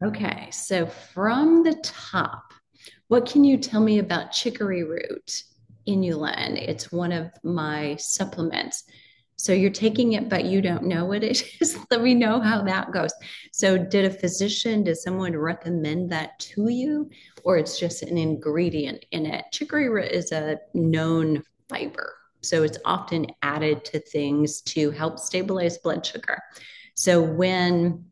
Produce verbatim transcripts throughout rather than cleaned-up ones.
Okay, so from the top, what can you tell me about chicory root inulin? It's one of my supplements. So you're taking it, but you don't know what it is. Let me know how that goes. So did a physician, did someone recommend that to you, or it's just an ingredient in it? Chicory root is a known fiber. So it's often added to things to help stabilize blood sugar. So when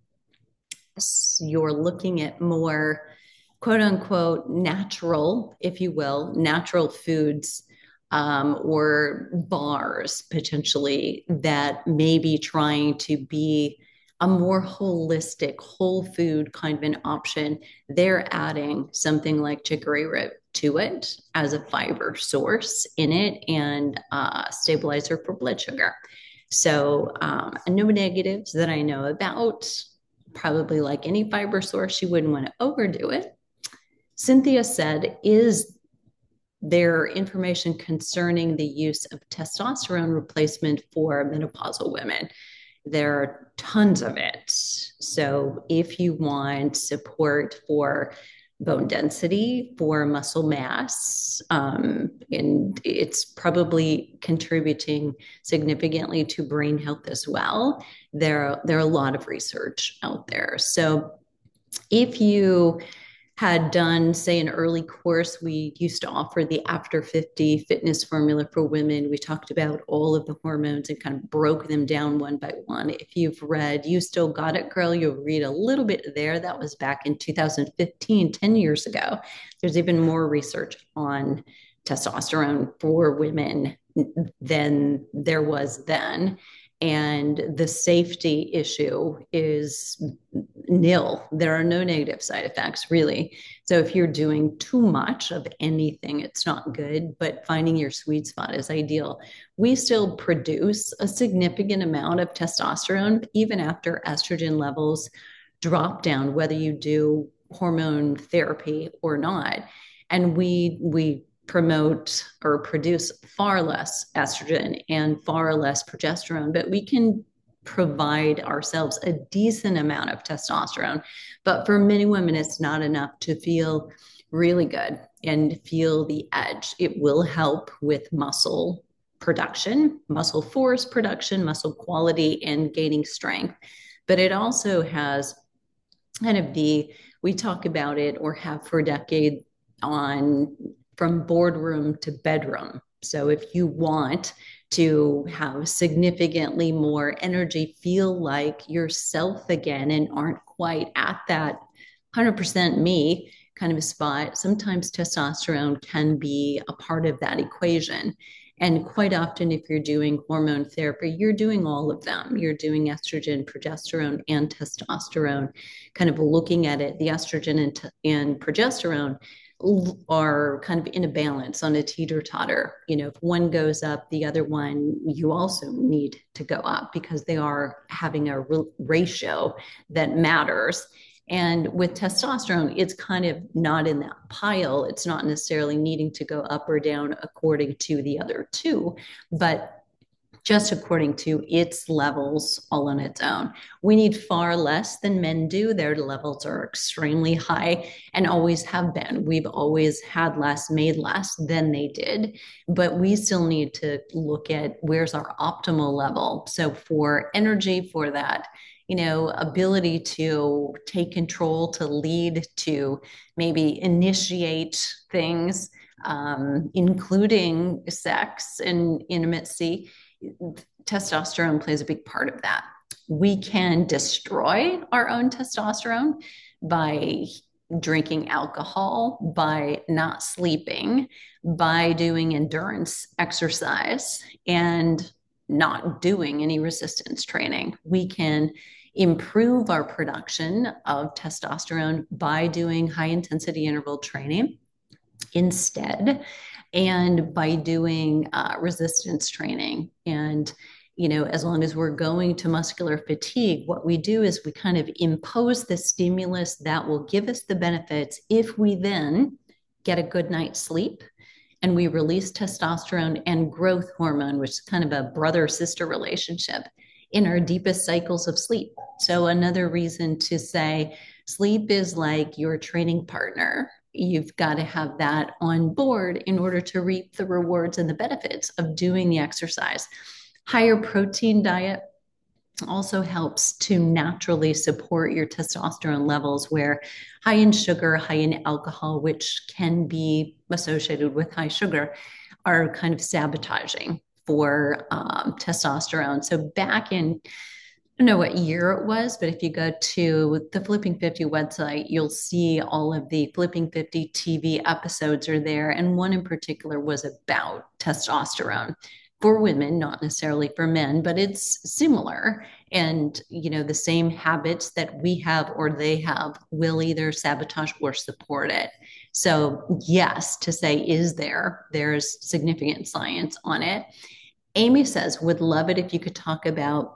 you're looking at more quote unquote natural, if you will, natural foods um, or bars potentially that may be trying to be a more holistic, whole food kind of an option. They're adding something like chicory root to it as a fiber source in it and uh, stabilizer for blood sugar. So, um, no negatives that I know about. Probably like any fiber source, you wouldn't want to overdo it. Cynthia said, is there information concerning the use of testosterone replacement for menopausal women? There are tons of it. So if you want support for bone density, for muscle mass, um, and it's probably contributing significantly to brain health as well. There, there are a lot of research out there. So if you had done, say, an early course, we used to offer the After fifty fitness formula for women. We talked about all of the hormones and kind of broke them down one by one. If you've read You Still Got It, Girl, you'll read a little bit there. That was back in two thousand fifteen, ten years ago. There's even more research on testosterone for women than there was then. And the safety issue is nil. There are no negative side effects, really. So if you're doing too much of anything, it's not good, but finding your sweet spot is ideal. We still produce a significant amount of testosterone, even after estrogen levels drop down, whether you do hormone therapy or not. And we, we, promote or produce far less estrogen and far less progesterone, but we can provide ourselves a decent amount of testosterone. But for many women, it's not enough to feel really good and feel the edge. It will help with muscle production, muscle force production, muscle quality, and gaining strength. But it also has kind of the, we talk about it or have for a decade on from boardroom to bedroom. So if you want to have significantly more energy, feel like yourself again and aren't quite at that one hundred percent me kind of a spot, sometimes testosterone can be a part of that equation. And quite often, if you're doing hormone therapy, you're doing all of them. You're doing estrogen, progesterone, and testosterone, kind of looking at it. The estrogen and, t- and progesterone are kind of in a balance on a teeter totter. You know, if one goes up, the other one you also need to go up because they are having a re- ratio that matters. And with testosterone, it's kind of not in that pile. It's not necessarily needing to go up or down according to the other two, but just according to its levels all on its own. We need far less than men do. Their levels are extremely high and always have been. We've always had less, made less than they did, but we still need to look at where's our optimal level. So for energy, for that, you know, ability to take control, to lead, to maybe initiate things, um, including sex and intimacy, testosterone plays a big part of that. We can destroy our own testosterone by drinking alcohol, by not sleeping, by doing endurance exercise, and not doing any resistance training. We can improve our production of testosterone by doing high intensity interval training instead and by doing uh, resistance training. And, you know, as long as we're going to muscular fatigue, what we do is we kind of impose the stimulus that will give us the benefits if we then get a good night's sleep and we release testosterone and growth hormone, which is kind of a brother sister relationship. in our deepest cycles of sleep. So, another reason to say sleep is like your training partner. You've got to have that on board in order to reap the rewards and the benefits of doing the exercise. Higher protein diet also helps to naturally support your testosterone levels, where high in sugar, high in alcohol, which can be associated with high sugar, are kind of sabotaging for um, testosterone. So back in, I don't know what year it was, but if you go to the Flipping fifty website, you'll see all of the Flipping fifty T V episodes are there. And one in particular was about testosterone for women, not necessarily for men, but it's similar. And, you know, the same habits that we have or they have will either sabotage or support it. So, yes, to say, is there, there's significant science on it. Amy says, would love it if you could talk about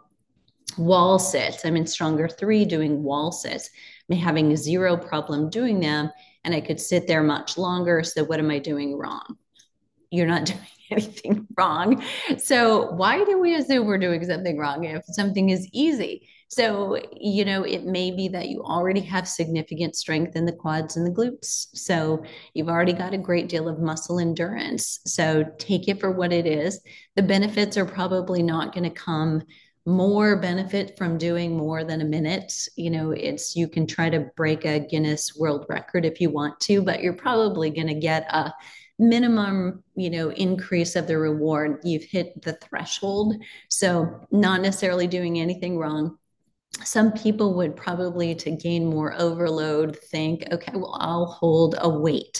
wall sits. I'm in Stronger three doing wall sits. I'm having zero problem doing them, and I could sit there much longer. So, what am I doing wrong? You're not doing anything wrong. So why do we assume we're doing something wrong if something is easy? So, you know, it may be that you already have significant strength in the quads and the glutes. So you've already got a great deal of muscle endurance. So take it for what it is. The benefits are probably not going to come more benefit from doing more than a minute. You know, it's, you can try to break a Guinness World Record if you want to, but you're probably going to get a minimum, you know, increase of the reward. You've hit the threshold. So not necessarily doing anything wrong. Some people would probably, to gain more overload, think, okay, well, I'll hold a weight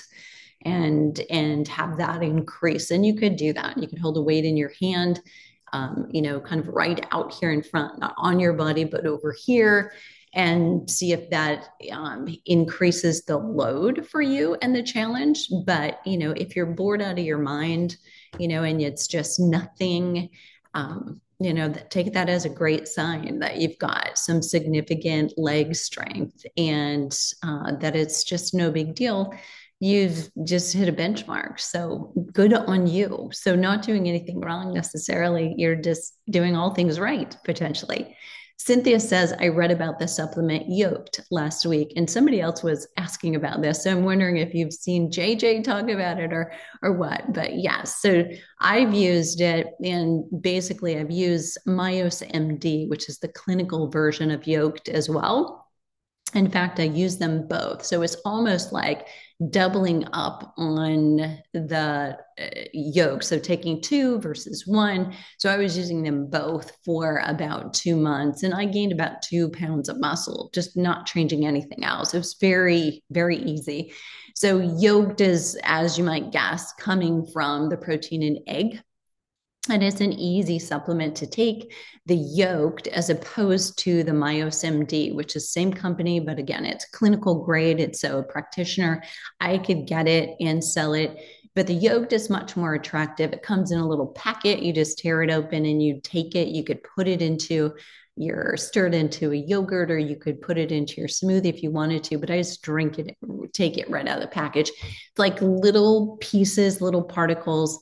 and and have that increase. And you could do that. You could hold a weight in your hand, um, you know, kind of right out here in front, not on your body, but over here, and see if that um, increases the load for you and the challenge. But, you know, if you're bored out of your mind, you know, and it's just nothing, um, you know, that, take that as a great sign that you've got some significant leg strength, and uh, that it's just no big deal. You've just hit a benchmark. So good on you. So not doing anything wrong necessarily. You're just doing all things right, potentially. Cynthia says, I read about the supplement Yoked last week, and somebody else was asking about this. So I'm wondering if you've seen J J talk about it or or what. But yes, so I've used it, and basically I've used Myos M D, which is the clinical version of Yoked as well. In fact, I use them both. So it's almost like doubling up on the uh, yoke. So taking two versus one. So I was using them both for about two months, and I gained about two pounds of muscle, just not changing anything else. It was very, very easy. So yoked is, as you might guess, coming from the protein in egg. And it's an easy supplement to take, the Yoked, as opposed to the Myos M D, which is same company, but again, it's clinical grade. It's so a practitioner, I could get it and sell it. But the Yoked is much more attractive. It comes in a little packet. You just tear it open and you take it. You could put it into your, stir it into a yogurt, or you could put it into your smoothie if you wanted to. But I just drink it, take it right out of the package. It's like little pieces, little particles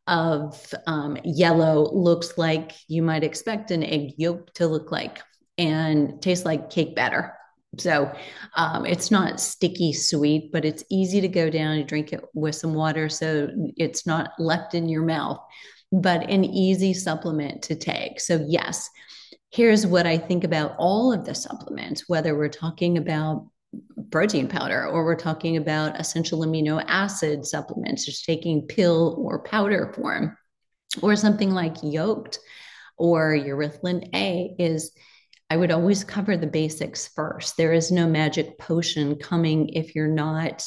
of um, yellow, looks like you might expect an egg yolk to look like, and tastes like cake batter. So um, it's not sticky sweet, but it's easy to go down and drink it with some water, so it's not left in your mouth, but an easy supplement to take. So yes, here's what I think about all of the supplements, whether we're talking about protein powder, or we're talking about essential amino acid supplements, just taking pill or powder form, or something like Yoked or Urethrin A, is I would always cover the basics first. There is no magic potion coming if you're not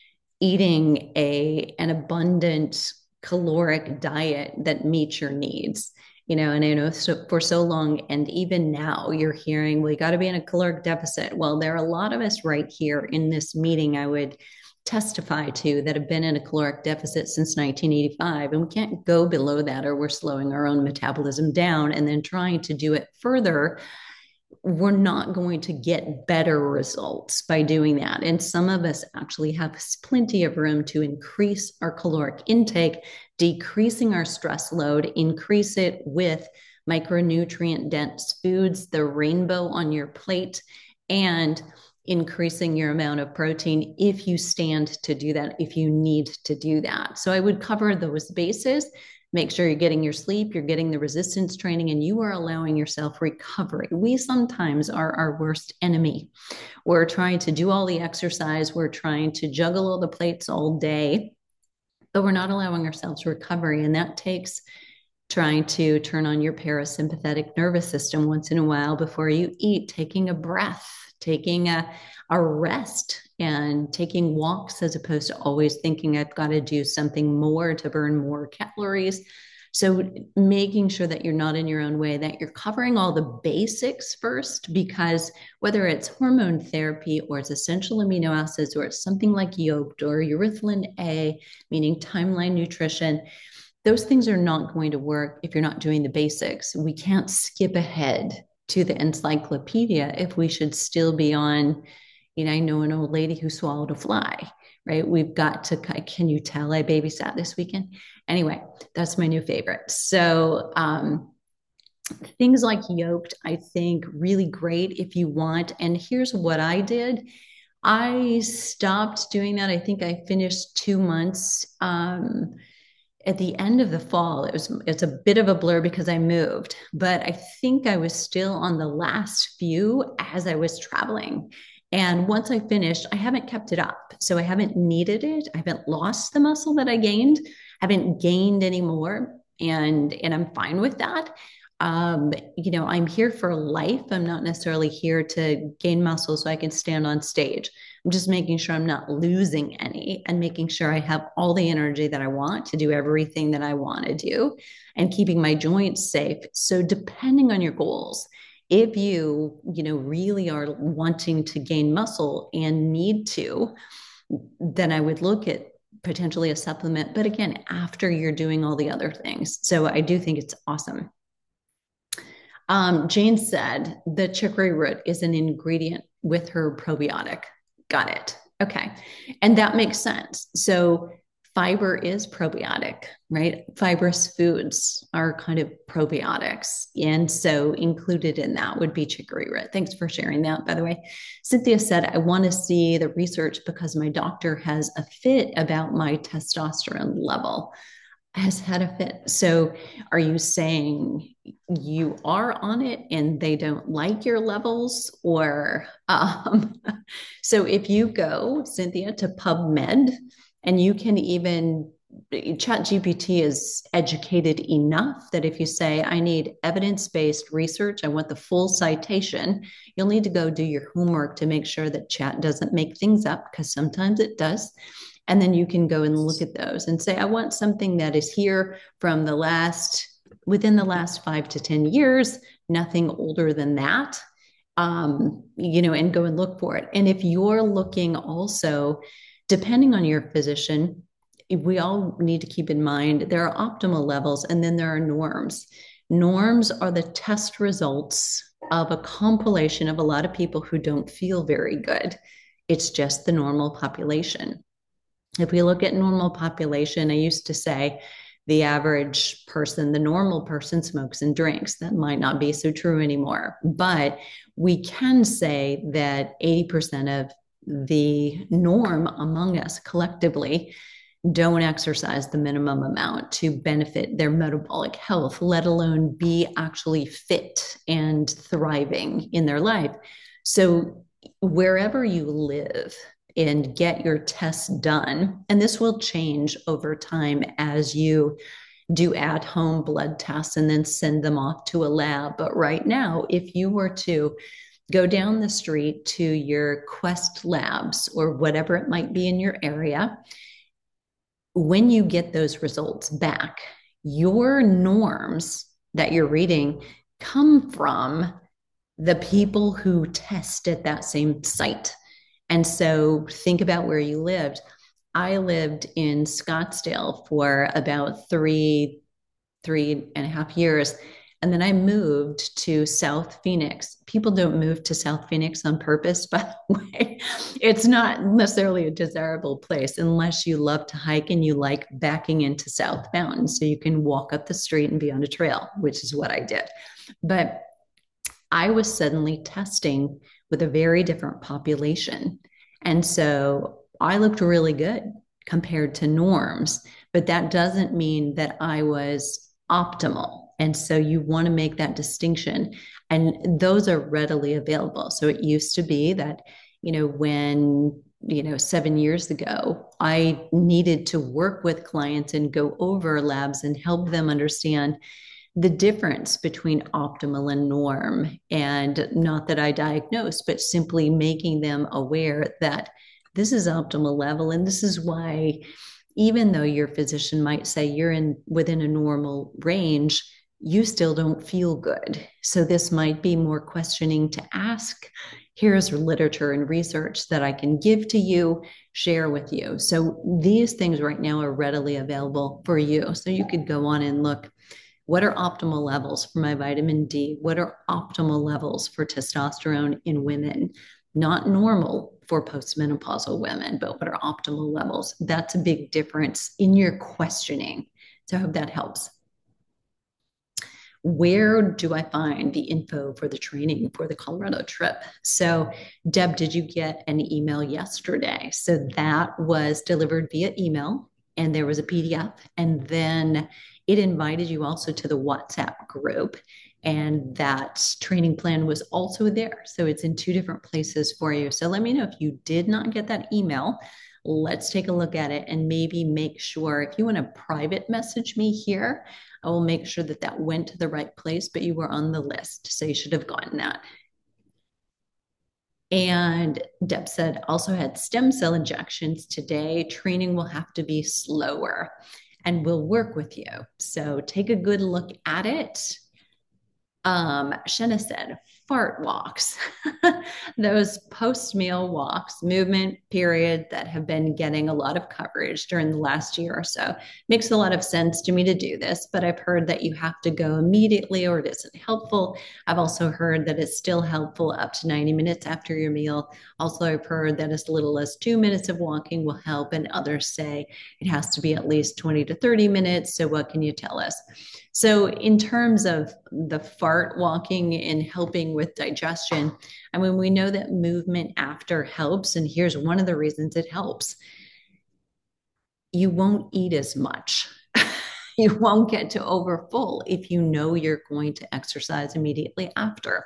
eating a an abundant caloric diet that meets your needs. You know, and I know so, for so long, and even now, you're hearing, well, you got to be in a caloric deficit. Well, there are a lot of us right here in this meeting I would testify to that have been in a caloric deficit since nineteen eighty-five, and we can't go below that, or we're slowing our own metabolism down. And then trying to do it further, we're not going to get better results by doing that. And some of us actually have plenty of room to increase our caloric intake, decreasing our stress load, increase it with micronutrient dense foods, the rainbow on your plate, and increasing your amount of protein if you stand to do that, if you need to do that. So I would cover those bases. Make sure you're getting your sleep, you're getting the resistance training, and you are allowing yourself recovery. We sometimes are our worst enemy. We're trying to do all the exercise, we're trying to juggle all the plates all day, but we're not allowing ourselves recovery. And that takes trying to turn on your parasympathetic nervous system once in a while before you eat, taking a breath, taking a, a rest, and taking walks as opposed to always thinking I've got to do something more to burn more calories. So making sure that you're not in your own way, that you're covering all the basics first, because whether it's hormone therapy or it's essential amino acids or it's something like yolk or urethrin A, meaning timeline nutrition, those things are not going to work if you're not doing the basics. We can't skip ahead to the encyclopedia if we should still be on, you know, I know an old lady who swallowed a fly, right? We've got to, can you tell I babysat this weekend? Anyway, that's my new favorite. So um, things like yolked, I think really great if you want. And here's what I did. I stopped doing that. I think I finished two months um, at the end of the fall. It was, it's a bit of a blur because I moved, but I think I was still on the last few as I was traveling. And once I finished, I haven't kept it up. So I haven't needed it. I haven't lost the muscle that I gained. I haven't gained any more. And, and I'm fine with that. Um, you know, I'm here for life. I'm not necessarily here to gain muscle so I can stand on stage. I'm just making sure I'm not losing any and making sure I have all the energy that I want to do everything that I want to do and keeping my joints safe. So depending on your goals, if you, you know, really are wanting to gain muscle and need to, then I would look at potentially a supplement. But again, after you're doing all the other things. So I do think it's awesome. Um, Jane said the chicory root is an ingredient with her probiotic. Got it. Okay. And that makes sense. So fiber is probiotic, right? Fibrous foods are kind of probiotics. And so included in that would be chicory root. Thanks for sharing that, by the way. Cynthia said, I want to see the research because my doctor has a fit about my testosterone level. Has had a fit. So are you saying you are on it and they don't like your levels? Or um, so if you go, Cynthia, to PubMed, and you can even, ChatGPT is educated enough that if you say, I need evidence-based research, I want the full citation, you'll need to go do your homework to make sure that chat doesn't make things up, because sometimes it does. And then you can go and look at those and say, I want something that is here from the last, within the last five to ten years, nothing older than that, um, you know, and go and look for it. And if you're looking also, depending on your physician, we all need to keep in mind there are optimal levels and then there are norms. Norms are the test results of a compilation of a lot of people who don't feel very good. It's just the normal population. If we look at normal population, I used to say the average person, the normal person smokes and drinks. That might not be so true anymore, but we can say that eighty percent of the norm among us collectively don't exercise the minimum amount to benefit their metabolic health, let alone be actually fit and thriving in their life. So wherever you live, and get your tests done. And this will change over time as you do at-home blood tests and then send them off to a lab. But right now, if you were to go down the street to your Quest Labs or whatever it might be in your area, when you get those results back, your norms that you're reading come from the people who test at that same site. And so think about where you lived. I lived in Scottsdale for about three, three and a half years. And then I moved to South Phoenix. People don't move to South Phoenix on purpose, by the way. It's not necessarily a desirable place unless you love to hike and you like backing into South Mountain. So you can walk up the street and be on a trail, which is what I did. But I was suddenly testing with a very different population. And so I looked really good compared to norms, but that doesn't mean that I was optimal. And so you want to make that distinction. And those are readily available. So it used to be that, you know, when, you know, seven years ago, I needed to work with clients and go over labs and help them understand the difference between optimal and norm. And not that I diagnose, but simply making them aware that this is optimal level. And this is why, even though your physician might say you're in within a normal range, you still don't feel good. So this might be more questioning to ask. Here's literature and research that I can give to you, share with you. So these things right now are readily available for you. So you could go on and look, what are optimal levels for my vitamin D? What are optimal levels for testosterone in women? Not normal for postmenopausal women, but what are optimal levels? That's a big difference in your questioning. So I hope that helps. Where do I find the info for the training for the Colorado trip? So, Deb, did you get an email yesterday? So that was delivered via email, and there was a P D F, and then it invited you also to the WhatsApp group. And that training plan was also there. So it's in two different places for you. So let me know if you did not get that email. Let's take a look at it and maybe make sure if you want to private message me here, I will make sure that that went to the right place, but you were on the list. So you should have gotten that. And Deb said, also had stem cell injections today. Training will have to be slower and we'll work with you. So take a good look at it. Um, Shenna said, fart walks, those post meal walks, movement period that have been getting a lot of coverage during the last year or so. Makes a lot of sense to me to do this, but I've heard that you have to go immediately or it isn't helpful. I've also heard that it's still helpful up to ninety minutes after your meal. Also, I've heard that as little as two minutes of walking will help, and others say it has to be at least twenty to thirty minutes. So, what can you tell us? So, in terms of the fart walking and helping with digestion, I mean, we know that movement after helps. And here's one of the reasons it helps: you won't eat as much. You won't get to overfull if you know you're going to exercise immediately after.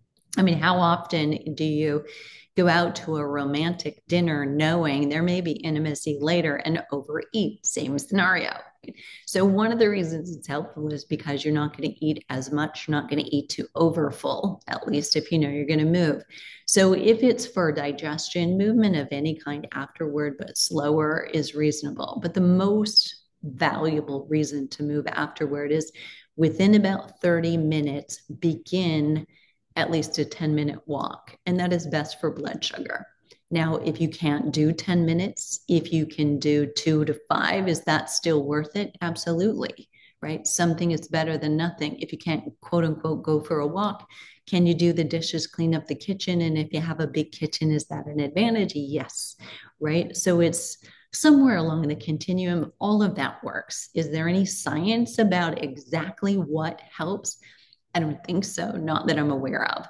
I mean, how often do you go out to a romantic dinner knowing there may be intimacy later and overeat? Same scenario. So one of the reasons it's helpful is because you're not going to eat as much, you're not going to eat too overfull, at least if you know you're going to move. So if it's for digestion, movement of any kind afterward, but slower, is reasonable. But the most valuable reason to move afterward is within about thirty minutes, begin at least a ten minute walk. And that is best for blood sugar. Now, if you can't do ten minutes, if you can do two to five, is that still worth it? Absolutely, right? Something is better than nothing. If you can't, quote unquote, go for a walk, can you do the dishes, clean up the kitchen? And if you have a big kitchen, is that an advantage? Yes, right? So it's somewhere along the continuum, all of that works. Is there any science about exactly what helps? I don't think so, not that I'm aware of.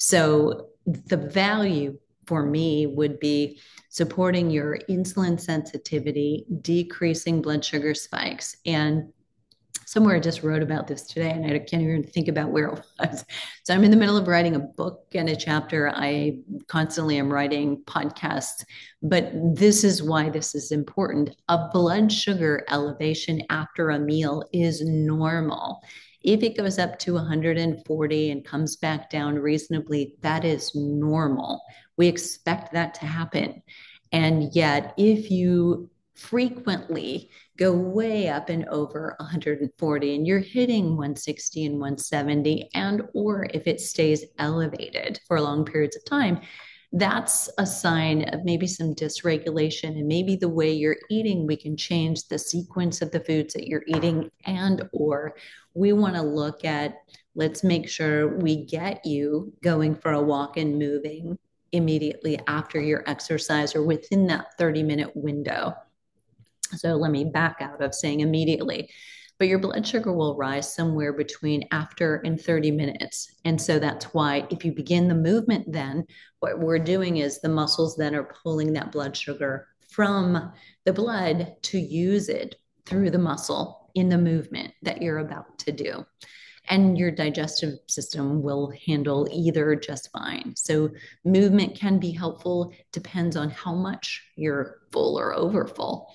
So the value for me would be supporting your insulin sensitivity, decreasing blood sugar spikes. And somewhere I just wrote about this today and I can't even think about where it was. So I'm in the middle of writing a book and a chapter. I constantly am writing podcasts, but this is why this is important. A blood sugar elevation after a meal is normal. If it goes up to one hundred forty and comes back down reasonably, that is normal. We expect that to happen. And yet, if you frequently go way up and over one hundred forty and you're hitting one sixty and one seventy, and or if it stays elevated for long periods of time, that's a sign of maybe some dysregulation, and maybe the way you're eating, we can change the sequence of the foods that you're eating, and or we want to look at let's make sure we get you going for a walk and moving immediately after your exercise or within that thirty minute window. So let me back out of saying immediately, but your blood sugar will rise somewhere between after and thirty minutes. And so that's why if you begin the movement, then what we're doing is the muscles then are pulling that blood sugar from the blood to use it through the muscle in the movement that you're about to do. And your digestive system will handle either just fine. So movement can be helpful, depends on how much you're full or overfull.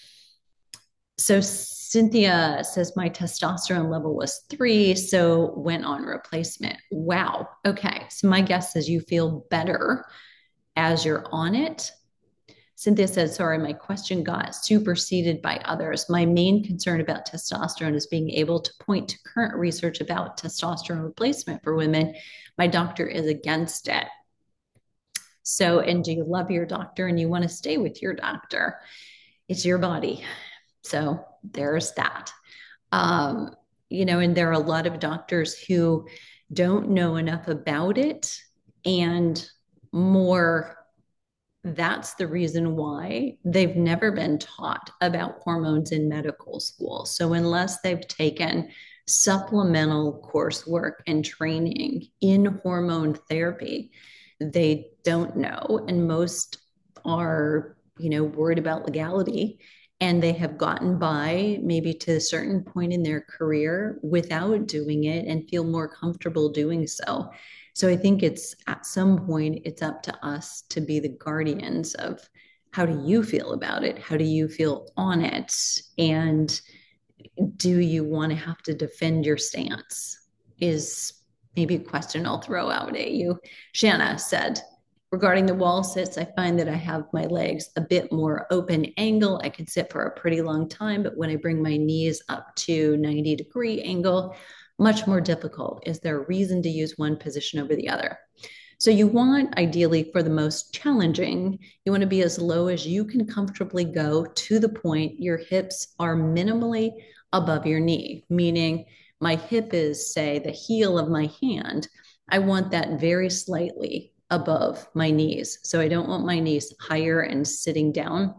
So Cynthia says my testosterone level was three, so went on replacement. Wow. Okay. So my guess is you feel better as you're on it. Cynthia said, sorry, my question got superseded by others. My main concern about testosterone is being able to point to current research about testosterone replacement for women. My doctor is against it. So, and do you love your doctor and you want to stay with your doctor? It's your body. So there's that. Um, you know, and there are a lot of doctors who don't know enough about it, and more, that's the reason why they've never been taught about hormones in medical school. So unless they've taken supplemental coursework and training in hormone therapy, they don't know. And most are, you know, worried about legality, and they have gotten by maybe to a certain point in their career without doing it and feel more comfortable doing so. So I think it's at some point, it's up to us to be the guardians of how do you feel about it? How do you feel on it? And do you want to have to defend your stance? Is maybe a question I'll throw out at you. Shanna said, regarding the wall sits, I find that I have my legs a bit more open angle. I can sit for a pretty long time, but when I bring my knees up to ninety degree angle, much more difficult. Is there a reason to use one position over the other? So you want, ideally, for the most challenging, you want to be as low as you can comfortably go to the point your hips are minimally above your knee, meaning my hip is, say, the heel of my hand. I want that very slightly above my knees. So I don't want my knees higher and sitting down.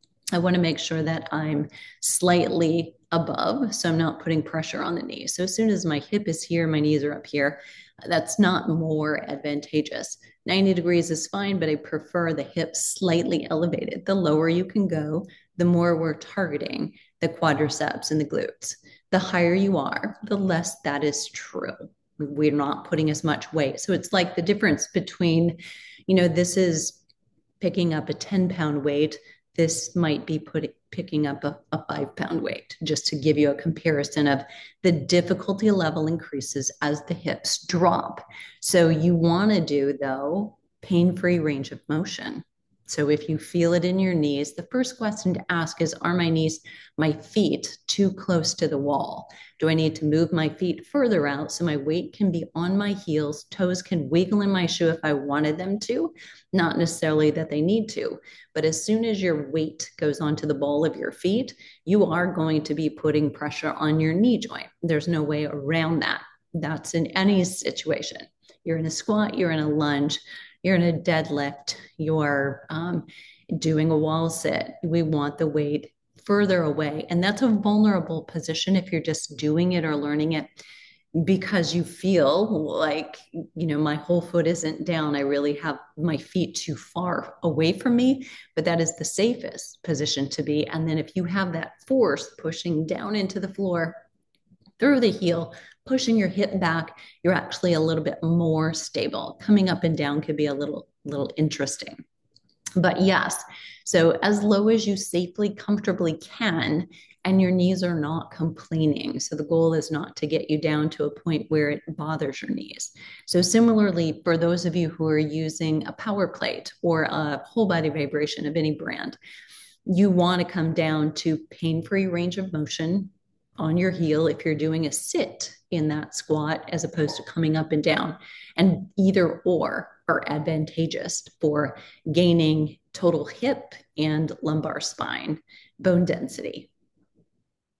I want to make sure that I'm slightly above, so I'm not putting pressure on the knee. So as soon as my hip is here, my knees are up here, that's not more advantageous. ninety degrees is fine, but I prefer the hips slightly elevated. The lower you can go, the more we're targeting the quadriceps and the glutes. The higher you are, the less that is true. We're not putting as much weight. So it's like the difference between, you know, this is picking up a ten pound weight. This might be putting picking up a, a five pound weight, just to give you a comparison of the difficulty level increases as the hips drop. So you want to do, though, pain-free range of motion. So if you feel it in your knees, the first question to ask is, are my knees, my feet too close to the wall? Do I need to move my feet further out so my weight can be on my heels, toes can wiggle in my shoe if I wanted them to? Not necessarily that they need to, but as soon as your weight goes onto the ball of your feet, you are going to be putting pressure on your knee joint. There's no way around that. That's in any situation. You're in a squat, you're in a lunge, you're in a deadlift, you're um, doing a wall sit. We want the weight further away. And that's a vulnerable position if you're just doing it or learning it because you feel like, you know, my whole foot isn't down. I really have my feet too far away from me, but that is the safest position to be. And then if you have that force pushing down into the floor through the heel, pushing your hip back, you're actually a little bit more stable. Coming up and down could be a little, little interesting. But yes, so as low as you safely, comfortably can, and your knees are not complaining. So the goal is not to get you down to a point where it bothers your knees. So similarly, for those of you who are using a power plate or a whole body vibration of any brand, you want to come down to pain-free range of motion on your heel if you're doing a sit in that squat as opposed to coming up and down. And either or are advantageous for gaining total hip and lumbar spine bone density.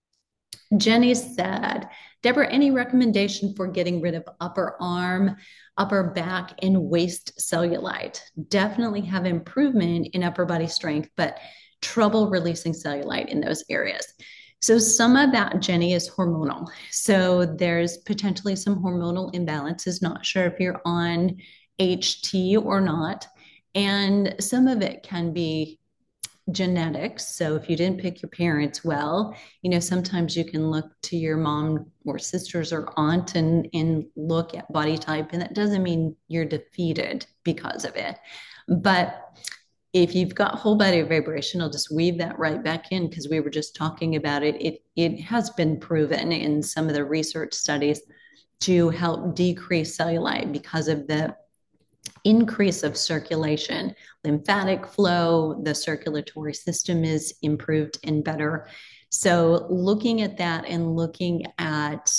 Jenny said, Deborah, any recommendation for getting rid of upper arm, upper back, and waist cellulite? Definitely have improvement in upper body strength, but trouble releasing cellulite in those areas. So, some of that, Jenny, is hormonal. So, there's potentially some hormonal imbalances. Not sure if you're on H T or not. And some of it can be genetics. So if you didn't pick your parents well, you know, sometimes you can look to your mom or sisters or aunt and, and look at body type, and that doesn't mean you're defeated because of it. But if you've got whole body vibration, I'll just weave that right back in because we were just talking about it. It it has been proven in some of the research studies to help decrease cellulite because of the increase of circulation, lymphatic flow, the circulatory system is improved and better. So, looking at that and looking at,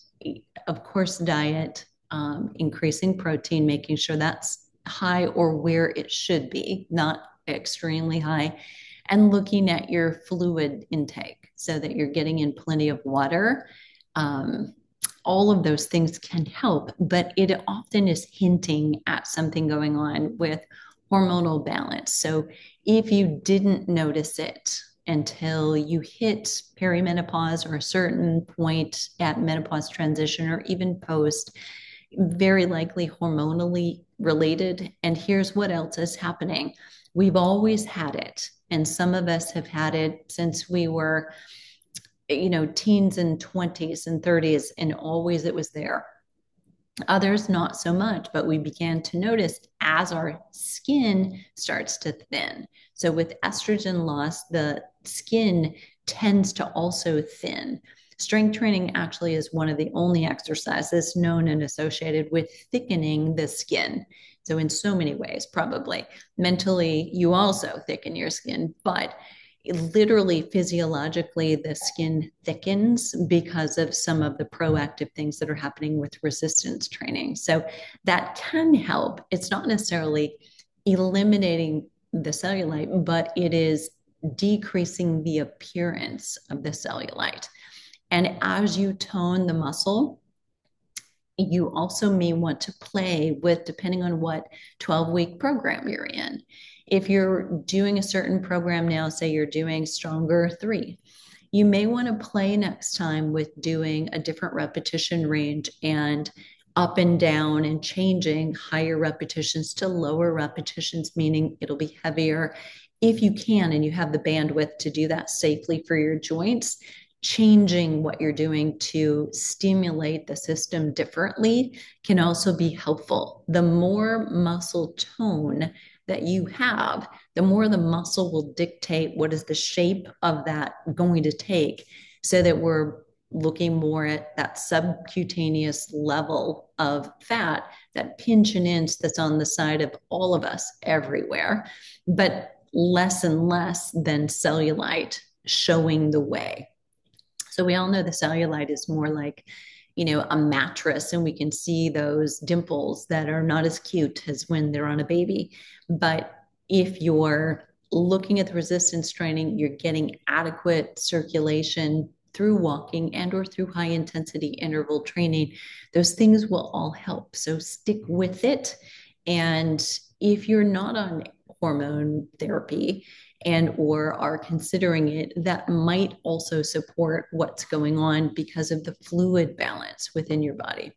of course, diet, um, increasing protein, making sure that's high or where it should be, not extremely high, and looking at your fluid intake so that you're getting in plenty of water. Um, all of those things can help, but it often is hinting at something going on with hormonal balance. So if you didn't notice it until you hit perimenopause or a certain point at menopause transition or even post, very likely hormonally related. And here's what else is happening. We've always had it, and some of us have had it since we were, you know, teens and twenties and thirties, and always it was there. Others not so much, but we began to notice as our skin starts to thin. So with estrogen loss, the skin tends to also thin. Strength training actually is one of the only exercises known and associated with thickening the skin. So in so many ways, probably mentally, you also thicken your skin, but literally physiologically the skin thickens because of some of the proactive things that are happening with resistance training. So that can help. It's not necessarily eliminating the cellulite, but it is decreasing the appearance of the cellulite. And as you tone the muscle, you also may want to play with, depending on what twelve week program you're in. If you're doing a certain program now, say you're doing Stronger three, you may want to play next time with doing a different repetition range and up and down and changing higher repetitions to lower repetitions, meaning it'll be heavier. If you can and you have the bandwidth to do that safely for your joints, changing what you're doing to stimulate the system differently can also be helpful. The more muscle tone that you have, the more the muscle will dictate what is the shape of that going to take, so that we're looking more at that subcutaneous level of fat, that pinch and inch that's on the side of all of us everywhere, but less and less than cellulite showing the way. So we all know the cellulite is more like, you know, a mattress, and we can see those dimples that are not as cute as when they're on a baby. But if you're looking at the resistance training, you're getting adequate circulation through walking and or through high intensity interval training, those things will all help. So stick with it. And if you're not on hormone therapy and or are considering it, that might also support what's going on because of the fluid balance within your body.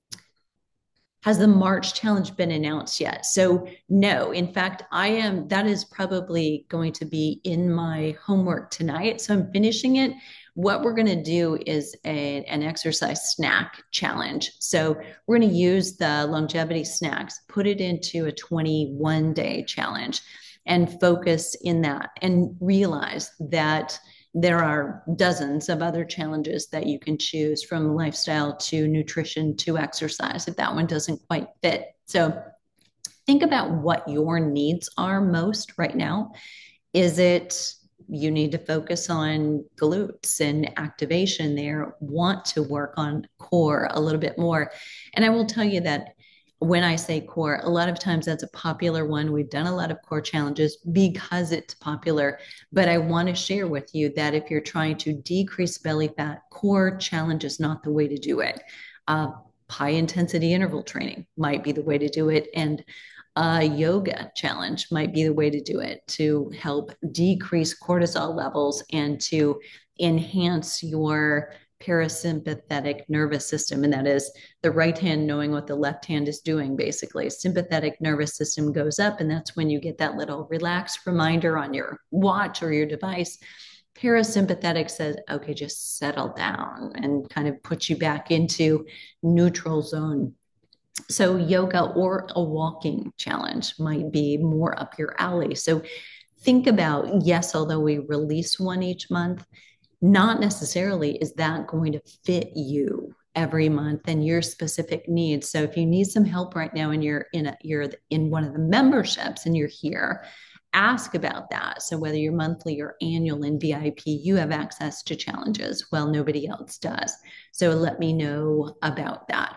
Has the March challenge been announced yet? So no, in fact, I am, that is probably going to be in my homework tonight. So I'm finishing it. What we're going to do is a, an exercise snack challenge. So we're going to use the longevity snacks, put it into a twenty-one day challenge and focus in that, and realize that there are dozens of other challenges that you can choose, from lifestyle to nutrition to exercise, if that one doesn't quite fit. So think about what your needs are most right now. Is it you need to focus on glutes and activation there, want to work on core a little bit more? And I will tell you that when I say core, a lot of times that's a popular one. We've done a lot of core challenges because it's popular. But I want to share with you that if you're trying to decrease belly fat, core challenge is not the way to do it. Uh, high intensity interval training might be the way to do it. And a yoga challenge might be the way to do it to help decrease cortisol levels and to enhance your parasympathetic nervous system. And that is the right hand knowing what the left hand is doing, basically. Sympathetic nervous system goes up, and that's when you get that little relaxed reminder on your watch or your device. Parasympathetic says, okay, just settle down and kind of puts you back into neutral zone. So, yoga or a walking challenge might be more up your alley. So, think about yes, although we release one each month, not necessarily is that going to fit you every month and your specific needs. So if you need some help right now and you're in a, you're in one of the memberships and you're here, ask about that. So whether you're monthly or annual in V I P, you have access to challenges. Well, nobody else does. So let me know about that.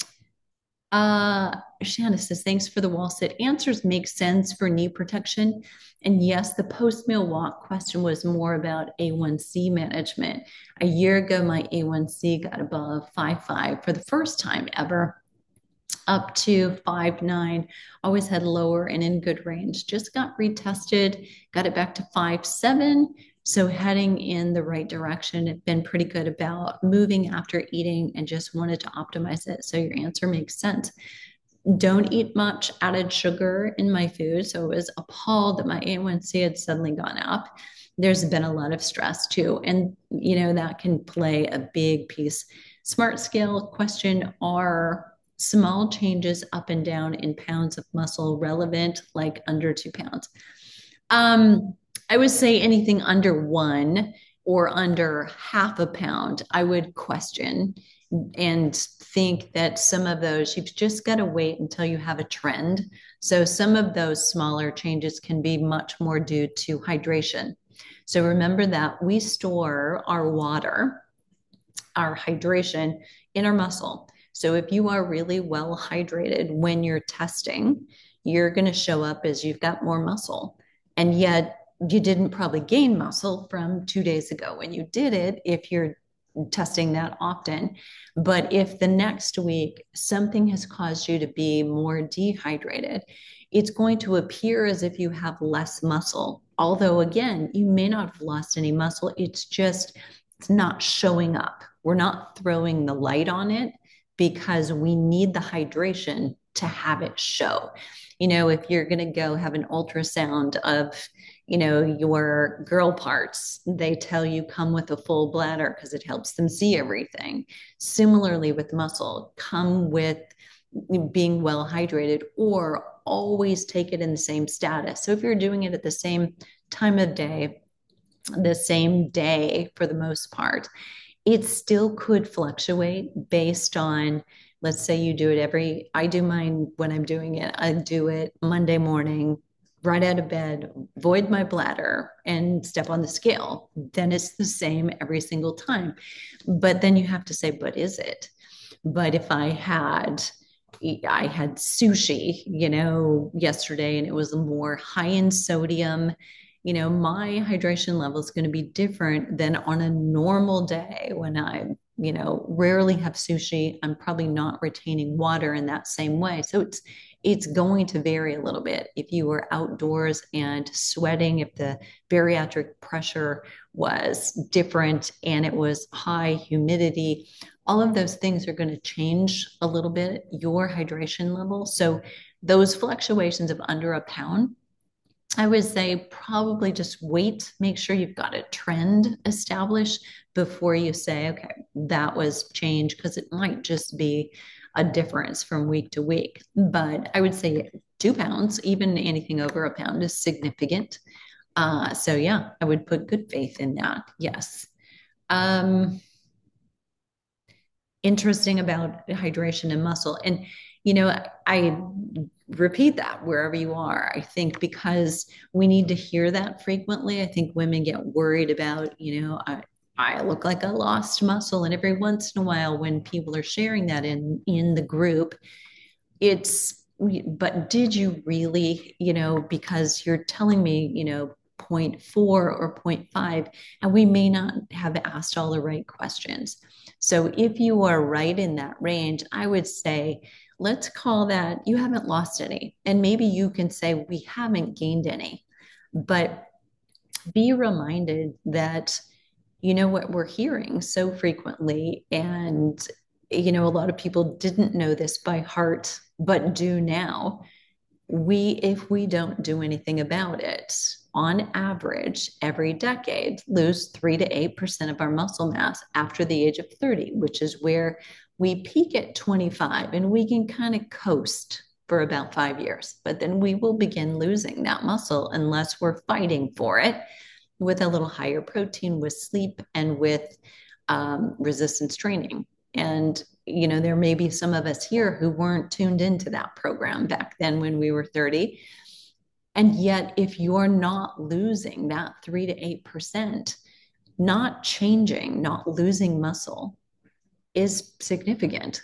Uh, Shanna says, thanks for the wall sit. Answers make sense for knee protection. And yes, the post meal walk question was more about A one C management. A year ago, my A one C got above five point five for the first time ever, up to five point nine. Always had lower and in good range. Just got retested, got it back to five point seven. So heading in the right direction. It's been pretty good about moving after eating and just wanted to optimize it. So your answer makes sense. Don't eat much added sugar in my food. So I was appalled that my A one C had suddenly gone up. There's been a lot of stress too. And, you know, that can play a big piece. Smart scale question: are small changes up and down in pounds of muscle relevant, like under two pounds? Um, I would say anything under one or under half a pound, I would question and think that some of those, you've just got to wait until you have a trend. So some of those smaller changes can be much more due to hydration. So remember that we store our water, our hydration in our muscle. So if you are really well hydrated when you're testing, you're going to show up as you've got more muscle. And yet you didn't probably gain muscle from two days ago when you did it if you're testing that often. But if the next week something has caused you to be more dehydrated, it's going to appear as if you have less muscle. Although, again, you may not have lost any muscle. It's just, it's not showing up. We're not throwing the light on it because we need the hydration to have it show. You know, if you're going to go have an ultrasound of, you know, your girl parts, they tell you come with a full bladder because it helps them see everything. Similarly with muscle, come with being well hydrated, or always take it in the same status. So if you're doing it at the same time of day, the same day for the most part, it still could fluctuate based on, let's say you do it every, I do mine when I'm doing it, I do it Monday morning, right out of bed, void my bladder and step on the scale. Then it's the same every single time. But then you have to say, but is it? But if I had, I had sushi, you know, yesterday and it was more high in sodium, you know, my hydration level is going to be different than on a normal day when I, you know, rarely have sushi. I'm probably not retaining water in that same way. So it's, it's going to vary a little bit. If you were outdoors and sweating, if the bariatric pressure was different and it was high humidity, all of those things are going to change a little bit your hydration level. So those fluctuations of under a pound, I would say probably just wait, make sure you've got a trend established before you say, okay, that was change, because it might just be a difference from week to week. But I would say two pounds, even anything over a pound, is significant. Uh, so yeah, I would put good faith in that. Yes. Um, interesting about hydration and muscle. And, you know, I repeat that wherever you are. I think because we need to hear that frequently. I think women get worried about, you know, I, I look like I lost muscle. And every once in a while, when people are sharing that in, in the group, it's, but did you really, you know, because you're telling me, you know, zero point four or zero point five, and we may not have asked all the right questions. So if you are right in that range, I would say, let's call that you haven't lost any. And maybe you can say, we haven't gained any. But be reminded that, you know, what we're hearing so frequently, and, you know, a lot of people didn't know this by heart, but do now. We, if we don't do anything about it, on average, every decade, lose three to eight percent of our muscle mass after the age of thirty, which is where we peak at twenty-five and we can kind of coast for about five years. But then we will begin losing that muscle unless we're fighting for it with a little higher protein, with sleep, and with um, resistance training. And, you know, there may be some of us here who weren't tuned into that program back then when we were thirty. And yet, if you're not losing that three to eight percent, not changing, not losing muscle is significant.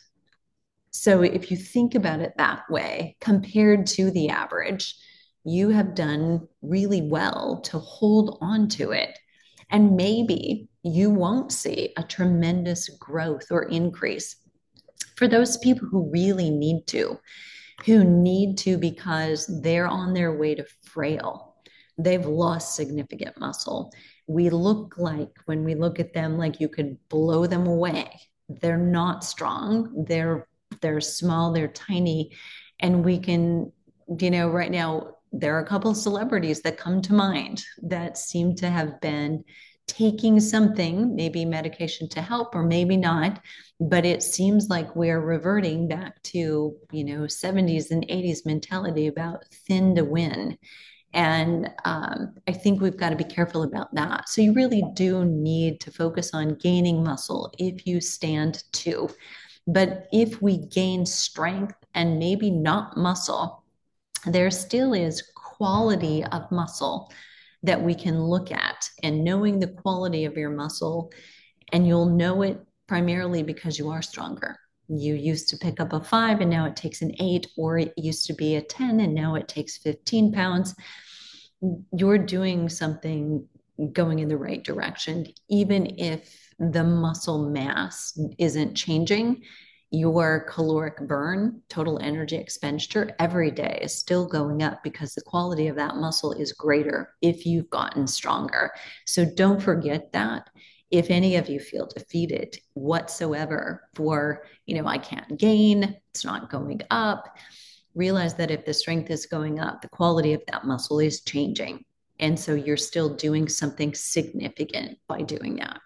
So if you think about it that way, compared to the average, you have done really well to hold on to it. And maybe you won't see a tremendous growth or increase for those people who really need to, who need to because they're on their way to frail. They've lost significant muscle. We look like, when we look at them, like you could blow them away. They're not strong. They're they're small, they're tiny, and we can, you know, right now there are a couple of celebrities that come to mind that seem to have been taking something, maybe medication to help, or maybe not, but it seems like we're reverting back to, you know, seventies and eighties mentality about thin to win. And um, I think we've got to be careful about that. So you really do need to focus on gaining muscle if you stand to. But if we gain strength and maybe not muscle, there still is quality of muscle that we can look at. And knowing the quality of your muscle, and you'll know it primarily because you are stronger. You used to pick up a five and now it takes an eight, or it used to be a ten and now it takes fifteen pounds. You're doing something going in the right direction, even if the muscle mass isn't changing. Your caloric burn, total energy expenditure every day is still going up because the quality of that muscle is greater if you've gotten stronger. So don't forget that. If any of you feel defeated whatsoever for, you know, I can't gain, it's not going up, realize that if the strength is going up, the quality of that muscle is changing. And so you're still doing something significant by doing that.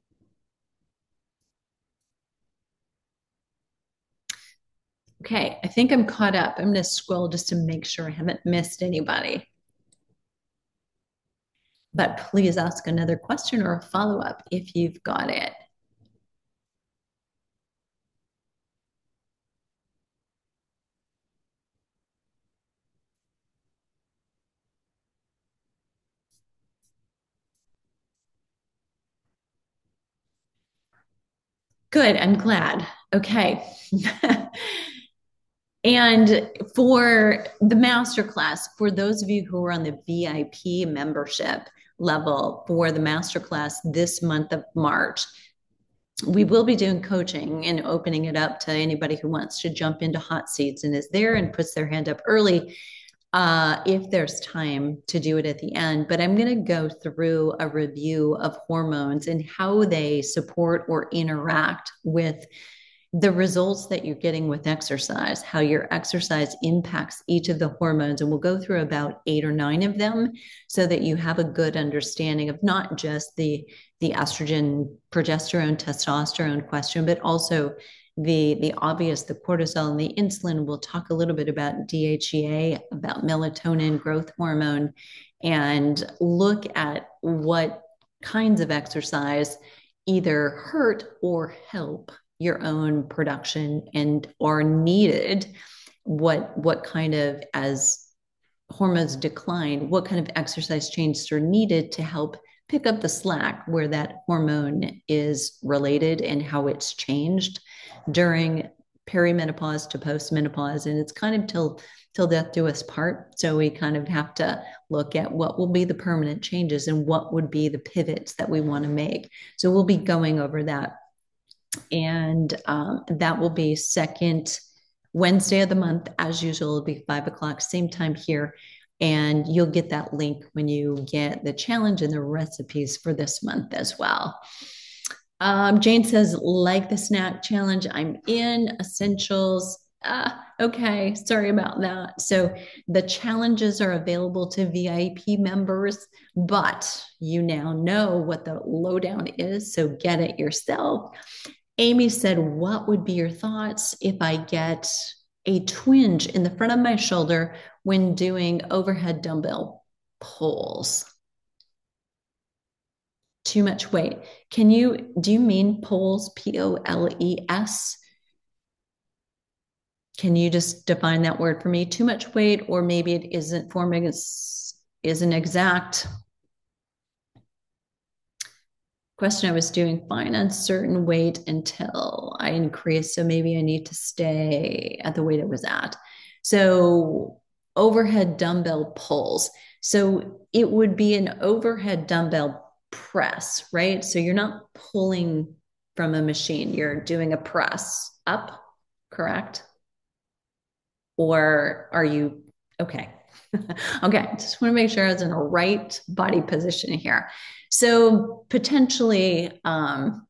Okay, I think I'm caught up. I'm going to scroll just to make sure I haven't missed anybody. But please ask another question or a follow-up if you've got it. Good, I'm glad. Okay. And for the masterclass, for those of you who are on the V I P membership level for the masterclass this month of March, we will be doing coaching and opening it up to anybody who wants to jump into hot seats and is there and puts their hand up early, uh, if there's time to do it at the end. But I'm going to go through a review of hormones and how they support or interact with the results that you're getting with exercise, how your exercise impacts each of the hormones. And we'll go through about eight or nine of them so that you have a good understanding of not just the, the estrogen, progesterone, testosterone question, but also the, the obvious, the cortisol and the insulin. We'll talk a little bit about D H E A, about melatonin, growth hormone, and look at what kinds of exercise either hurt or help your own production and are needed. What what kind of, as hormones decline, what kind of exercise changes are needed to help pick up the slack where that hormone is related and how it's changed during perimenopause to postmenopause, and it's kind of till till death do us part. So we kind of have to look at what will be the permanent changes and what would be the pivots that we want to make. So we'll be going over that, and um, that will be second Wednesday of the month, as usual. It'll be five o'clock, same time here. And you'll get that link when you get the challenge and the recipes for this month as well. Um, Jane says, like the snack challenge, I'm in essentials. Ah, okay, sorry about that. So the challenges are available to V I P members, but you now know what the lowdown is, so get it yourself. Amy said, what would be your thoughts if I get a twinge in the front of my shoulder when doing overhead dumbbell pulls? Too much weight. Can you, do you mean poles, P O L E S? Can you just define that word for me? Too much weight, or maybe it isn't forming, isn't exact. Question, I was doing fine on certain weight until I increased, so maybe I need to stay at the weight it was at. So overhead dumbbell pulls. So it would be an overhead dumbbell press, right? So you're not pulling from a machine, you're doing a press up, correct? Or are you, okay. Okay, just want to make sure I was in a right body position here. So potentially, um,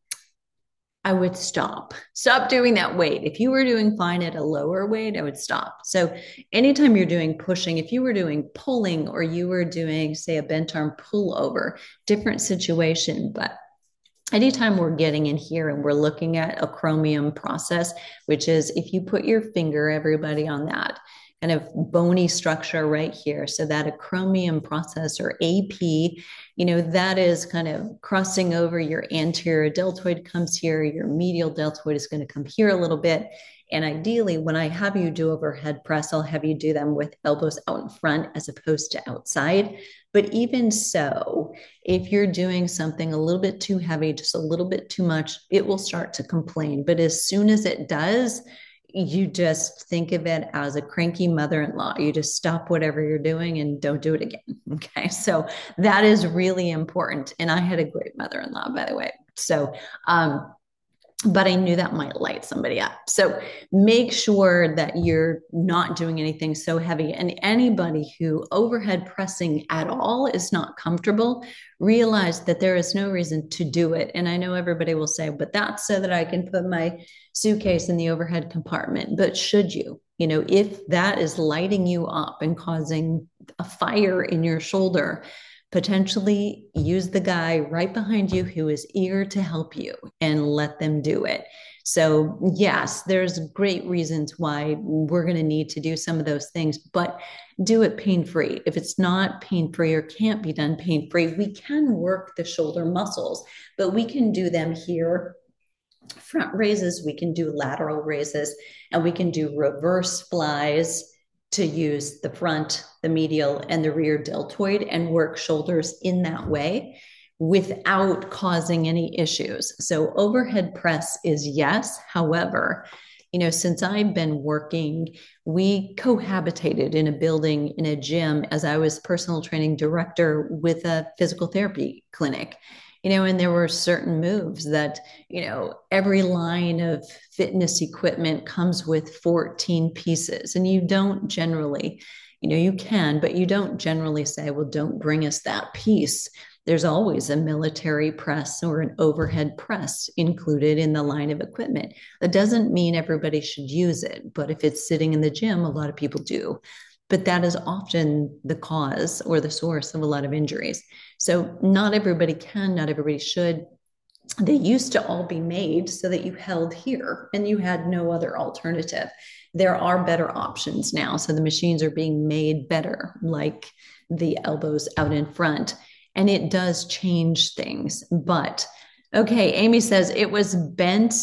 I would stop. Stop doing that weight. If you were doing fine at a lower weight, I would stop. So anytime you're doing pushing, if you were doing pulling or you were doing, say, a bent arm pullover, different situation. But anytime we're getting in here and we're looking at acromion process, which is if you put your finger, everybody, on that kind of bony structure right here. So that acromion process, or A P, you know, that is kind of crossing over. Your anterior deltoid comes here, your medial deltoid is going to come here a little bit. And ideally, when I have you do overhead press, I'll have you do them with elbows out in front as opposed to outside. But even so, if you're doing something a little bit too heavy, just a little bit too much, it will start to complain. But as soon as it does, you just think of it as a cranky mother-in-law. You just stop whatever you're doing and don't do it again. Okay. So that is really important. And I had a great mother-in-law, by the way. So, um, but I knew that might light somebody up. So make sure that you're not doing anything so heavy. And anybody who overhead pressing at all is not comfortable, realize that there is no reason to do it. And I know everybody will say, but that's so that I can put my suitcase in the overhead compartment. But should you? You know, if that is lighting you up and causing a fire in your shoulder, potentially use the guy right behind you who is eager to help you and let them do it. So yes, there's great reasons why we're going to need to do some of those things, but do it pain-free. If it's not pain-free or can't be done pain-free, we can work the shoulder muscles, but we can do them here. Front raises, we can do lateral raises, and we can do reverse flies to use the front, the medial, and the rear deltoid and work shoulders in that way without causing any issues. So overhead press is yes. However, you know, since I've been working, we cohabitated in a building, in a gym, as I was personal training director with a physical therapy clinic. You know, and there were certain moves that, you know, every line of fitness equipment comes with fourteen pieces. And you don't generally, you know, you can, but you don't generally say, well, don't bring us that piece. There's always a military press or an overhead press included in the line of equipment. That doesn't mean everybody should use it, but if it's sitting in the gym, a lot of people do. But that is often the cause or the source of a lot of injuries. So not everybody can, not everybody should. They used to all be made so that you held here and you had no other alternative. There are better options now. So the machines are being made better, like the elbows out in front. And it does change things. But okay, Amy says it was bent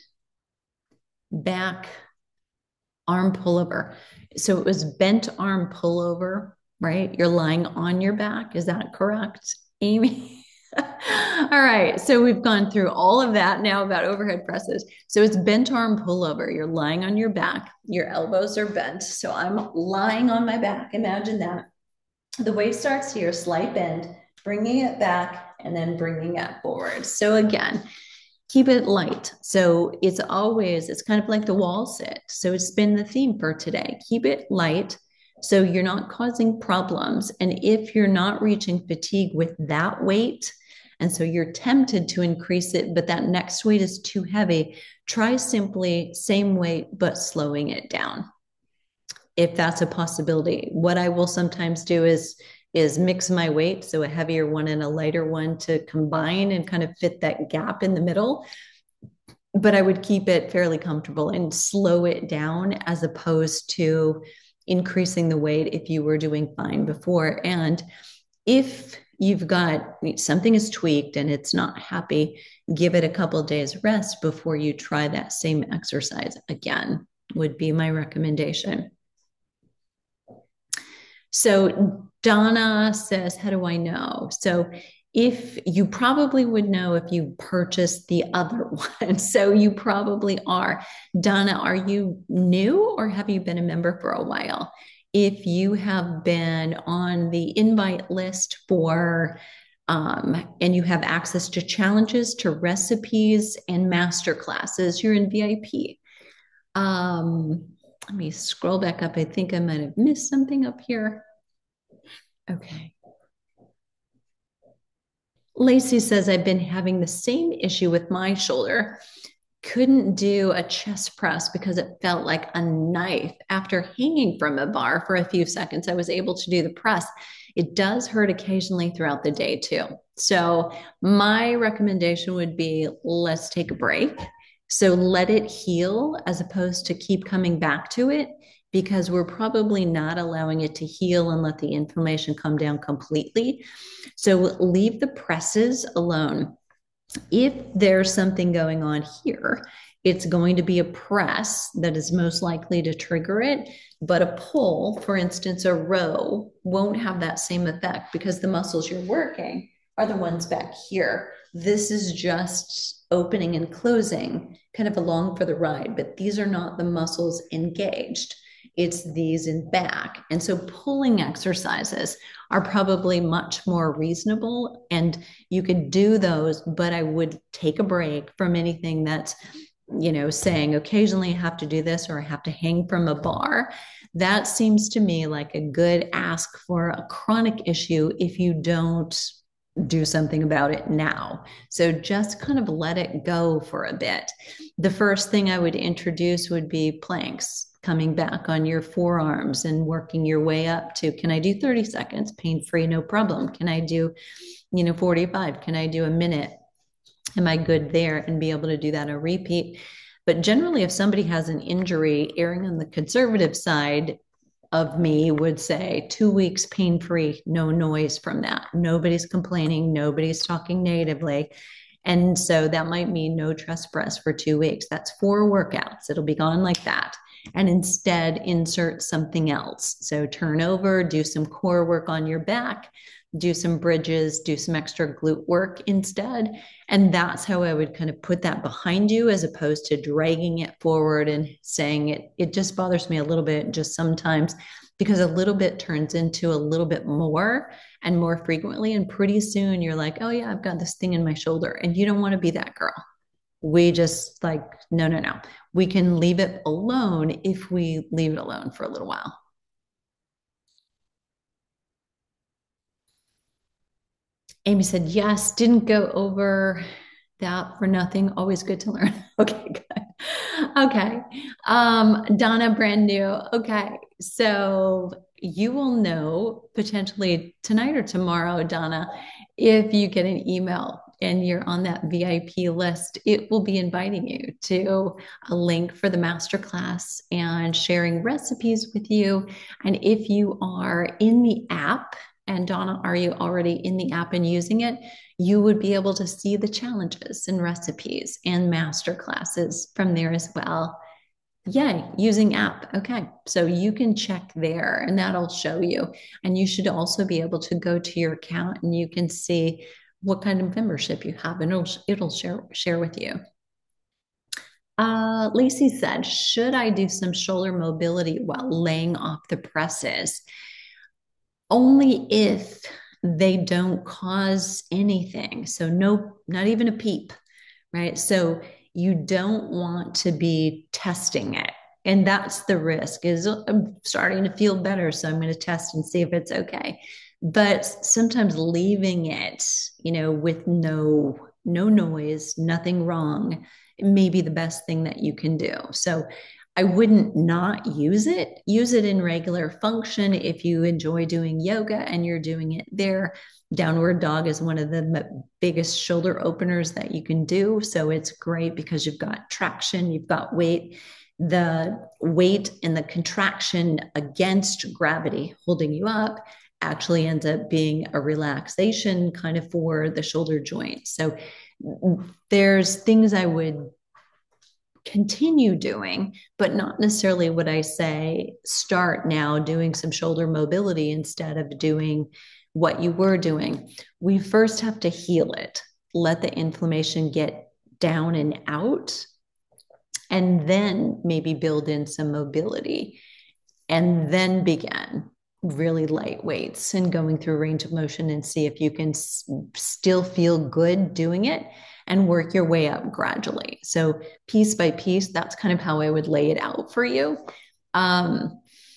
back arm pullover. So it was bent arm pullover, right? You're lying on your back. Is that correct, Amy? All right. So we've gone through all of that now about overhead presses. So it's bent arm pullover. You're lying on your back, your elbows are bent. So I'm lying on my back. Imagine that. The weight starts here, slight bend, bringing it back, and then bringing it forward. So again, keep it light. So it's always, it's kind of like the wall sit. So it's been the theme for today. Keep it light so you're not causing problems. And if you're not reaching fatigue with that weight, and so you're tempted to increase it, but that next weight is too heavy, try simply same weight, but slowing it down. If that's a possibility. What I will sometimes do is is mix my weight, so a heavier one and a lighter one to combine and kind of fit that gap in the middle. But I would keep it fairly comfortable and slow it down as opposed to increasing the weight if you were doing fine before. And if you've got something is tweaked and it's not happy, give it a couple days rest before you try that same exercise again, would be my recommendation. So Donna says, how do I know? So if you probably would know if you purchased the other one. So you probably are. Donna, are you new or have you been a member for a while? If you have been on the invite list for, um, and you have access to challenges, to recipes, and master classes, you're in V I P. Um, let me scroll back up. I think I might have missed something up here. Okay. Lacey says, I've been having the same issue with my shoulder. Couldn't do a chest press because it felt like a knife. After hanging from a bar for a few seconds, I was able to do the press. It does hurt occasionally throughout the day too. So my recommendation would be, let's take a break. So let it heal as opposed to keep coming back to it, because we're probably not allowing it to heal and let the inflammation come down completely. So leave the presses alone. If there's something going on here, it's going to be a press that is most likely to trigger it, but a pull, for instance, a row, won't have that same effect because the muscles you're working are the ones back here. This is just opening and closing, kind of along for the ride, but these are not the muscles engaged. It's these in back. And so pulling exercises are probably much more reasonable, and you could do those, but I would take a break from anything that's, you know, saying occasionally I have to do this or I have to hang from a bar. That seems to me like a good ask for a chronic issue if you don't do something about it now. So just kind of let it go for a bit. The first thing I would introduce would be planks, coming back on your forearms and working your way up to, can I do thirty seconds pain free? No problem. Can I do, you know, forty-five? Can I do a minute? Am I good there? And be able to do that a repeat. But generally, if somebody has an injury, erring on the conservative side of me would say two weeks pain free, no noise from that. Nobody's complaining. Nobody's talking negatively. And so that might mean no chest press for two weeks. That's four workouts. It'll be gone like that. And instead insert something else. So turn over, do some core work on your back, do some bridges, do some extra glute work instead. And that's how I would kind of put that behind you, as opposed to dragging it forward and saying it, it just bothers me a little bit just sometimes, because a little bit turns into a little bit more and more frequently. And pretty soon you're like, oh yeah, I've got this thing in my shoulder. And you don't want to be that girl. We just like, no, no, no. We can leave it alone if we leave it alone for a little while. Amy said, yes, didn't go over that for nothing. Always good to learn. Okay, good. Okay. Um, Donna, brand new. Okay. So you will know potentially tonight or tomorrow, Donna, if you get an email and you're on that V I P list, it will be inviting you to a link for the masterclass and sharing recipes with you. And if you are in the app, and Donna, are you already in the app and using it? You would be able to see the challenges and recipes and master classes from there as well. Yay, using app. Okay, so you can check there and that'll show you. And you should also be able to go to your account and you can see what kind of membership you have, and it'll it'll share share with you. Uh, Lacey said, should I do some shoulder mobility while laying off the presses? Only if they don't cause anything. So no, not even a peep, right? So you don't want to be testing it. And that's the risk is I'm starting to feel better. So I'm going to test and see if it's okay. But sometimes leaving it, you know, with no, no noise, nothing wrong, may be the best thing that you can do. So I wouldn't not use it. Use it in regular function. If you enjoy doing yoga and you're doing it there, downward dog is one of the biggest shoulder openers that you can do. So it's great because you've got traction, you've got weight. The weight and the contraction against gravity holding you up actually ends up being a relaxation kind of for the shoulder joint. So there's things I would continue doing, but not necessarily would I say start now doing some shoulder mobility instead of doing what you were doing. We first have to heal it, let the inflammation get down and out, and then maybe build in some mobility, and then begin really light weights and going through range of motion and see if you can s- still feel good doing it and work your way up gradually. So piece by piece, that's kind of how I would lay it out for you. Um,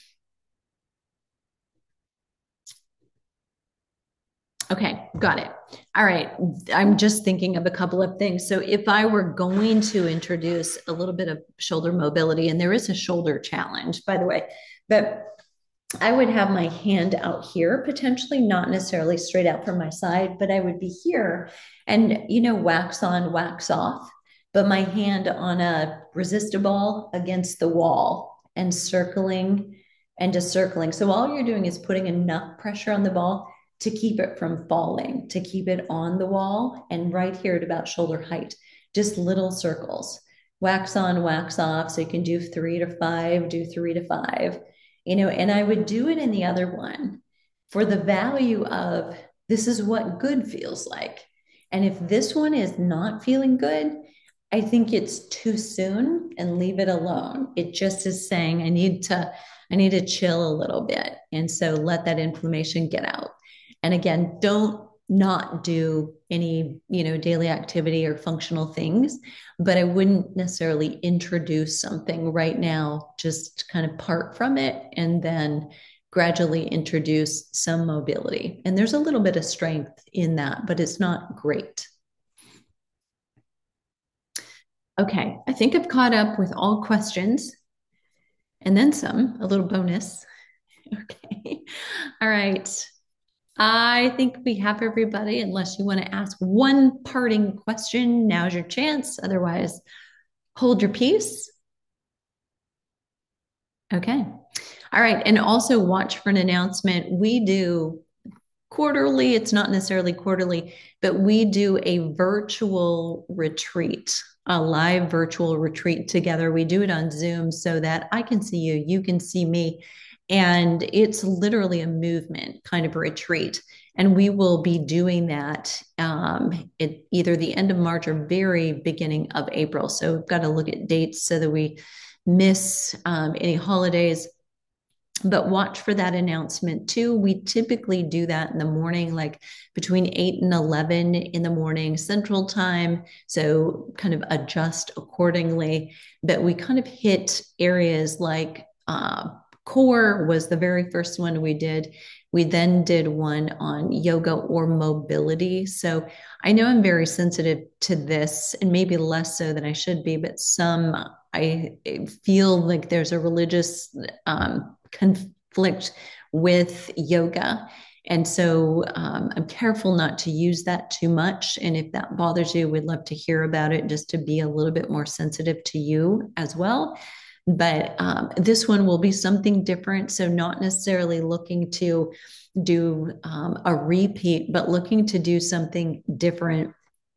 okay, got it. All right. I'm just thinking of a couple of things. So if I were going to introduce a little bit of shoulder mobility, and there is a shoulder challenge, by the way, but I would have my hand out here, potentially not necessarily straight out from my side, but I would be here and, you know, wax on, wax off, but my hand on a resistor ball against the wall and circling and just circling. So all you're doing is putting enough pressure on the ball to keep it from falling, to keep it on the wall and right here at about shoulder height, just little circles, wax on, wax off. So you can do three to five, do three to five you know, and I would do it in the other one for the value of this is what good feels like. And if this one is not feeling good, I think it's too soon and leave it alone. It just is saying I need to I need to chill a little bit. And so let that inflammation get out. And again, don't not do any, you know, daily activity or functional things, but I wouldn't necessarily introduce something right now, just kind of part from it and then gradually introduce some mobility. And there's a little bit of strength in that, but it's not great. Okay, I think I've caught up with all questions and then some, a little bonus. Okay, all right. I think we have everybody, unless you want to ask one parting question. Now's your chance. Otherwise, hold your peace. Okay. All right. And also watch for an announcement. We do quarterly, it's not necessarily quarterly, but we do a virtual retreat, a live virtual retreat together. We do it on Zoom so that I can see you, you can see me. And it's literally a movement kind of retreat. And we will be doing that um, at either the end of March or very beginning of April. So we've got to look at dates so that we miss um, any holidays. But watch for that announcement too. We typically do that in the morning, like between eight and eleven in the morning Central Time. So kind of adjust accordingly. But we kind of hit areas like uh, core was the very first one we did. We then did one on yoga or mobility. So I know I'm very sensitive to this and maybe less so than I should be, but some I feel like there's a religious um, conflict with yoga. And so um, I'm careful not to use that too much. And if that bothers you, we'd love to hear about it just to be a little bit more sensitive to you as well. But um, this one will be something different. So, not necessarily looking to do um, a repeat, but looking to do something different.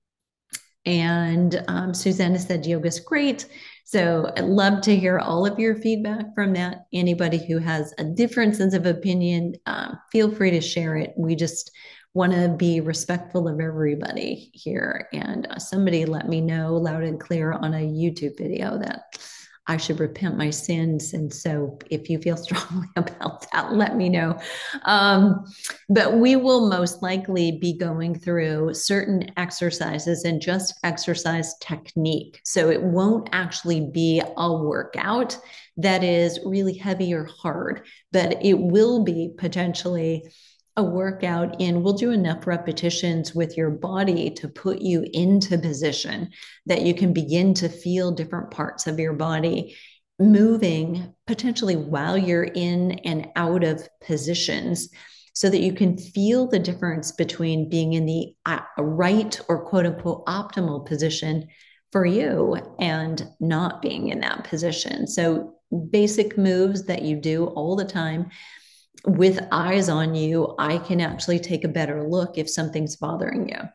And um, Susanna said yoga's great. So I'd love to hear all of your feedback from that. Anybody who has a different sense of opinion, um, feel free to share it. We just want to be respectful of everybody here. And uh, somebody let me know loud and clear on a YouTube video that I should repent my sins. And so if you feel strongly about that, let me know. Um, but we will most likely be going through certain exercises and just exercise technique. So it won't actually be a workout that is really heavy or hard, but it will be potentially a workout in, we'll do enough repetitions with your body to put you into position that you can begin to feel different parts of your body moving potentially while you're in and out of positions so that you can feel the difference between being in the uh, right or quote unquote optimal position for you and not being in that position. So basic moves that you do all the time with eyes on you, I can actually take a better look if something's bothering you.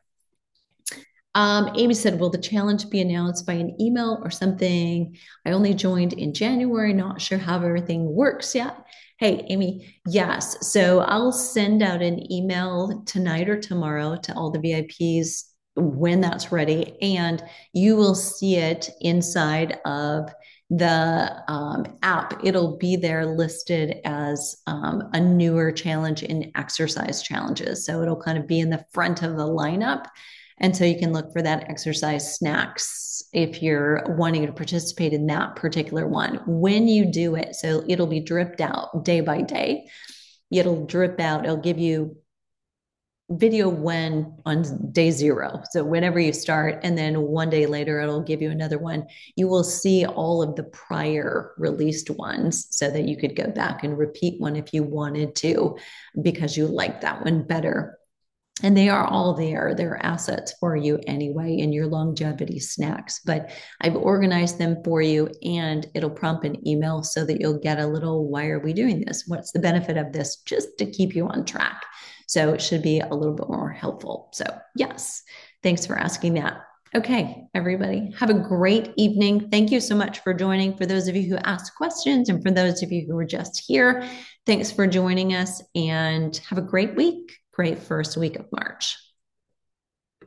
Um, Amy said, will the challenge be announced by an email or something? I only joined in January, not sure how everything works yet. Hey, Amy, yes. So I'll send out an email tonight or tomorrow to all the V I Ps when that's ready, and you will see it inside of the um, app. It'll be there listed as um, a newer challenge in exercise challenges. So it'll kind of be in the front of the lineup. And so you can look for that exercise snacks if you're wanting to participate in that particular one. When you do it, so it'll be dripped out day by day. It'll drip out, it'll give you video when on day zero. So whenever you start, and then one day later, it'll give you another one. You will see all of the prior released ones so that you could go back and repeat one if you wanted to, because you like that one better. And they are all there. They're assets for you anyway in your longevity snacks. But I've organized them for you, and it'll prompt an email so that you'll get a little, why are we doing this? What's the benefit of this? Just to keep you on track. So it should be a little bit more helpful. So yes, thanks for asking that. Okay, everybody, have a great evening. Thank you so much for joining. For those of you who asked questions and for those of you who were just here, thanks for joining us, and have a great week. Great first week of March.